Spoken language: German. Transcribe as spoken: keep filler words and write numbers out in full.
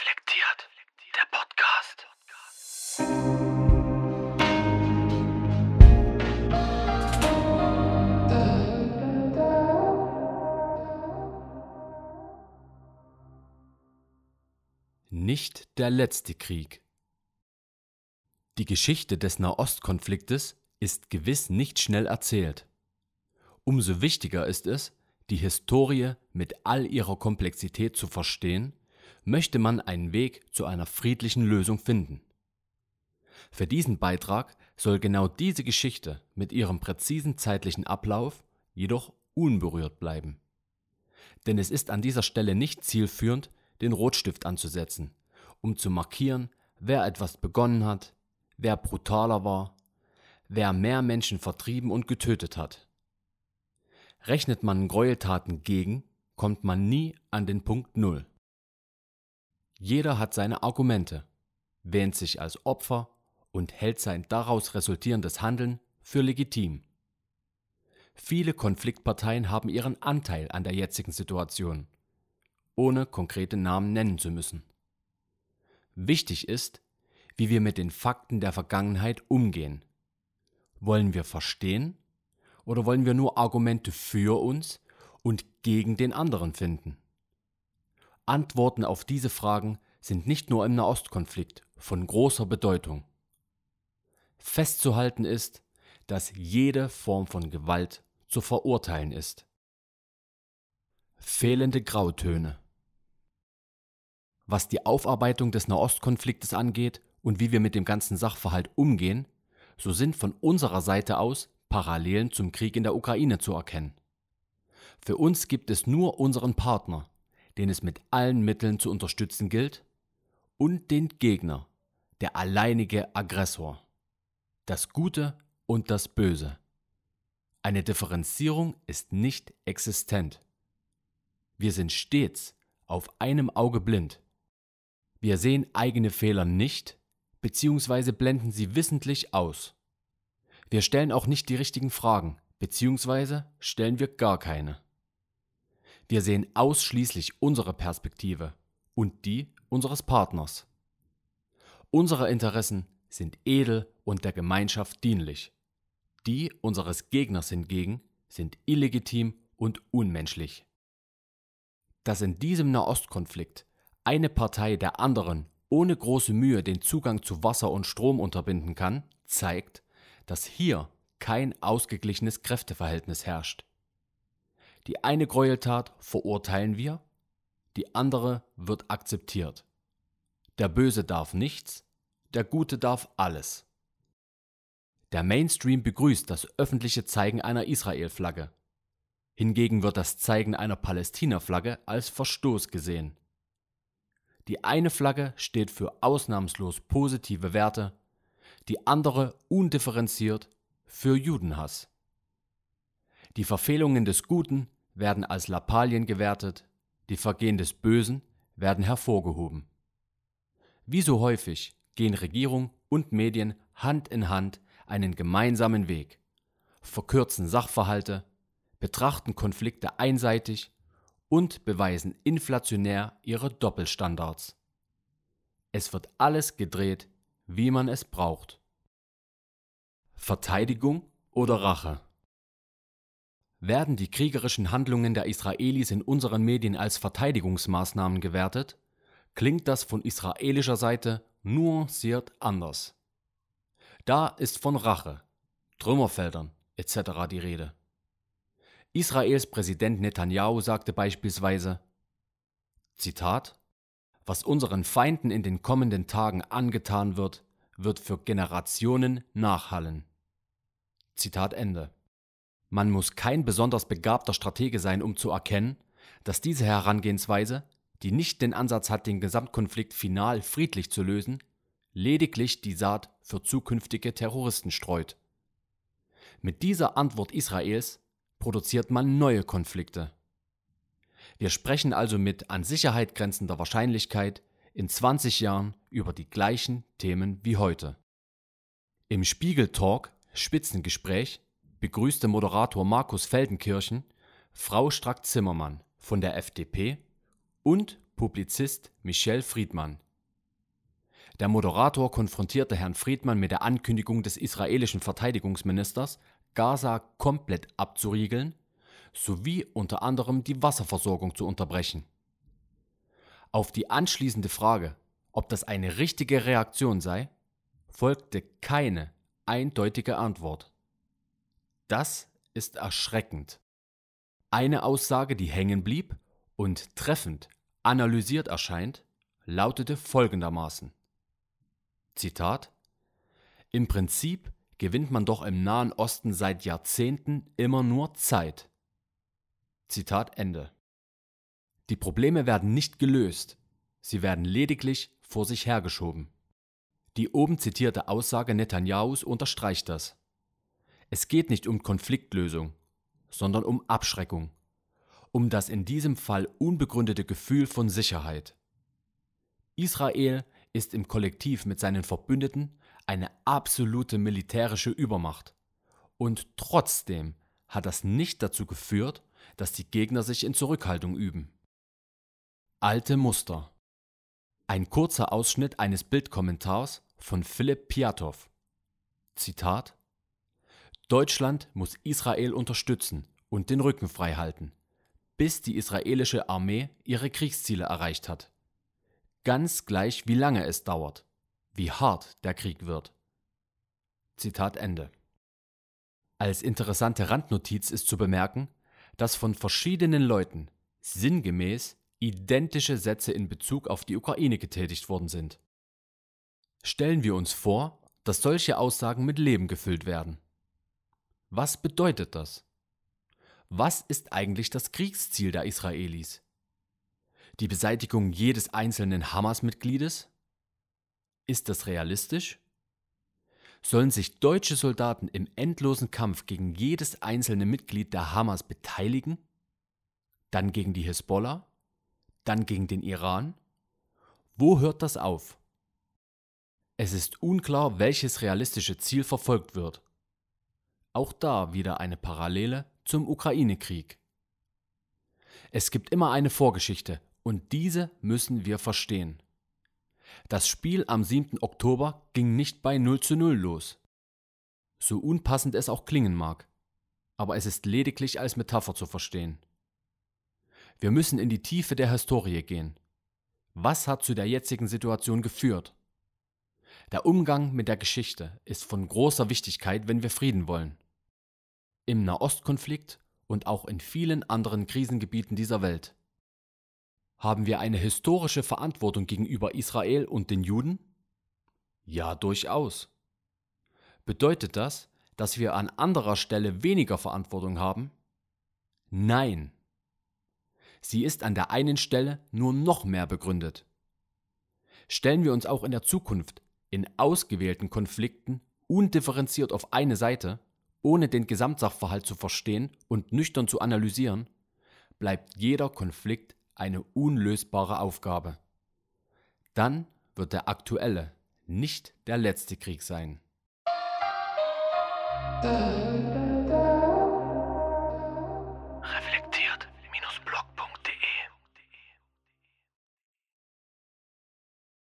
Reflektiert, der Podcast. Nicht der letzte Krieg. Die Geschichte des Nahostkonfliktes ist gewiss nicht schnell erzählt. Umso wichtiger ist es, die Historie mit all ihrer Komplexität zu verstehen, möchte man einen Weg zu einer friedlichen Lösung finden. Für diesen Beitrag soll genau diese Geschichte mit ihrem präzisen zeitlichen Ablauf jedoch unberührt bleiben. Denn es ist an dieser Stelle nicht zielführend, den Rotstift anzusetzen, um zu markieren, wer etwas begonnen hat, wer brutaler war, wer mehr Menschen vertrieben und getötet hat. Rechnet man Gräueltaten gegen, kommt man nie an den Punkt Null. Jeder hat seine Argumente, wähnt sich als Opfer und hält sein daraus resultierendes Handeln für legitim. Viele Konfliktparteien haben ihren Anteil an der jetzigen Situation, ohne konkrete Namen nennen zu müssen. Wichtig ist, wie wir mit den Fakten der Vergangenheit umgehen. Wollen wir verstehen oder wollen wir nur Argumente für uns und gegen den anderen finden? Antworten auf diese Fragen sind nicht nur im Nahostkonflikt von großer Bedeutung. Festzuhalten ist, dass jede Form von Gewalt zu verurteilen ist. Fehlende Grautöne. Was die Aufarbeitung des Nahostkonfliktes angeht und wie wir mit dem ganzen Sachverhalt umgehen, so sind von unserer Seite aus Parallelen zum Krieg in der Ukraine zu erkennen. Für uns gibt es nur unseren Partner, den es mit allen Mitteln zu unterstützen gilt, und den Gegner, der alleinige Aggressor, das Gute und das Böse. Eine Differenzierung ist nicht existent. Wir sind stets auf einem Auge blind. Wir sehen eigene Fehler nicht, beziehungsweise blenden sie wissentlich aus. Wir stellen auch nicht die richtigen Fragen, beziehungsweise stellen wir gar keine. Wir sehen ausschließlich unsere Perspektive und die unseres Partners. Unsere Interessen sind edel und der Gemeinschaft dienlich. Die unseres Gegners hingegen sind illegitim und unmenschlich. Dass in diesem Nahostkonflikt eine Partei der anderen ohne große Mühe den Zugang zu Wasser und Strom unterbinden kann, zeigt, dass hier kein ausgeglichenes Kräfteverhältnis herrscht. Die eine Gräueltat verurteilen wir, die andere wird akzeptiert. Der Böse darf nichts, der Gute darf alles. Der Mainstream begrüßt das öffentliche Zeigen einer Israel-Flagge. Hingegen wird das Zeigen einer Palästina-Flagge als Verstoß gesehen. Die eine Flagge steht für ausnahmslos positive Werte, die andere undifferenziert für Judenhass. Die Verfehlungen des Guten werden als Lappalien gewertet, die Vergehen des Bösen werden hervorgehoben. Wie so häufig gehen Regierung und Medien Hand in Hand einen gemeinsamen Weg, verkürzen Sachverhalte, betrachten Konflikte einseitig und beweisen inflationär ihre Doppelstandards. Es wird alles gedreht, wie man es braucht. Verteidigung oder Rache? Werden die kriegerischen Handlungen der Israelis in unseren Medien als Verteidigungsmaßnahmen gewertet, klingt das von israelischer Seite nuanciert anders. Da ist von Rache, Trümmerfeldern et cetera die Rede. Israels Präsident Netanjahu sagte beispielsweise, Zitat, was unseren Feinden in den kommenden Tagen angetan wird, wird für Generationen nachhallen. Zitat Ende. Man muss kein besonders begabter Stratege sein, um zu erkennen, dass diese Herangehensweise, die nicht den Ansatz hat, den Gesamtkonflikt final friedlich zu lösen, lediglich die Saat für zukünftige Terroristen streut. Mit dieser Antwort Israels produziert man neue Konflikte. Wir sprechen also mit an Sicherheit grenzender Wahrscheinlichkeit in zwanzig Jahren über die gleichen Themen wie heute. Im Spiegel-Talk Spitzengespräch begrüßte Moderator Markus Feldenkirchen Frau Strack-Zimmermann von der F D P und Publizist Michel Friedman. Der Moderator konfrontierte Herrn Friedman mit der Ankündigung des israelischen Verteidigungsministers, Gaza komplett abzuriegeln, sowie unter anderem die Wasserversorgung zu unterbrechen. Auf die anschließende Frage, ob das eine richtige Reaktion sei, folgte keine eindeutige Antwort. Das ist erschreckend. Eine Aussage, die hängen blieb und treffend analysiert erscheint, lautete folgendermaßen: Zitat: Im Prinzip gewinnt man doch im Nahen Osten seit Jahrzehnten immer nur Zeit. Zitat Ende. Die Probleme werden nicht gelöst, sie werden lediglich vor sich hergeschoben. Die oben zitierte Aussage Netanyahus unterstreicht das. Es geht nicht um Konfliktlösung, sondern um Abschreckung, um das in diesem Fall unbegründete Gefühl von Sicherheit. Israel ist im Kollektiv mit seinen Verbündeten eine absolute militärische Übermacht. Und trotzdem hat das nicht dazu geführt, dass die Gegner sich in Zurückhaltung üben. Alte Muster. Ein kurzer Ausschnitt eines Bildkommentars von Philipp Piatow. Zitat: Deutschland muss Israel unterstützen und den Rücken frei halten, bis die israelische Armee ihre Kriegsziele erreicht hat. Ganz gleich, wie lange es dauert, wie hart der Krieg wird. Zitat Ende. Als interessante Randnotiz ist zu bemerken, dass von verschiedenen Leuten sinngemäß identische Sätze in Bezug auf die Ukraine getätigt worden sind. Stellen wir uns vor, dass solche Aussagen mit Leben gefüllt werden. Was bedeutet das? Was ist eigentlich das Kriegsziel der Israelis? Die Beseitigung jedes einzelnen Hamas-Mitgliedes? Ist das realistisch? Sollen sich deutsche Soldaten im endlosen Kampf gegen jedes einzelne Mitglied der Hamas beteiligen? Dann gegen die Hisbollah? Dann gegen den Iran? Wo hört das auf? Es ist unklar, welches realistische Ziel verfolgt wird. Auch da wieder eine Parallele zum Ukraine-Krieg. Es gibt immer eine Vorgeschichte und diese müssen wir verstehen. Das Spiel am siebten Oktober ging nicht bei null zu null los. So unpassend es auch klingen mag, aber es ist lediglich als Metapher zu verstehen. Wir müssen in die Tiefe der Historie gehen. Was hat zu der jetzigen Situation geführt? Der Umgang mit der Geschichte ist von großer Wichtigkeit, wenn wir Frieden wollen. Im Nahostkonflikt und auch in vielen anderen Krisengebieten dieser Welt. Haben wir eine historische Verantwortung gegenüber Israel und den Juden? Ja, durchaus. Bedeutet das, dass wir an anderer Stelle weniger Verantwortung haben? Nein. Sie ist an der einen Stelle nur noch mehr begründet. Stellen wir uns auch in der Zukunft in ausgewählten Konflikten undifferenziert auf eine Seite, ohne den Gesamtsachverhalt zu verstehen und nüchtern zu analysieren, bleibt jeder Konflikt eine unlösbare Aufgabe. Dann wird der aktuelle nicht der letzte Krieg sein.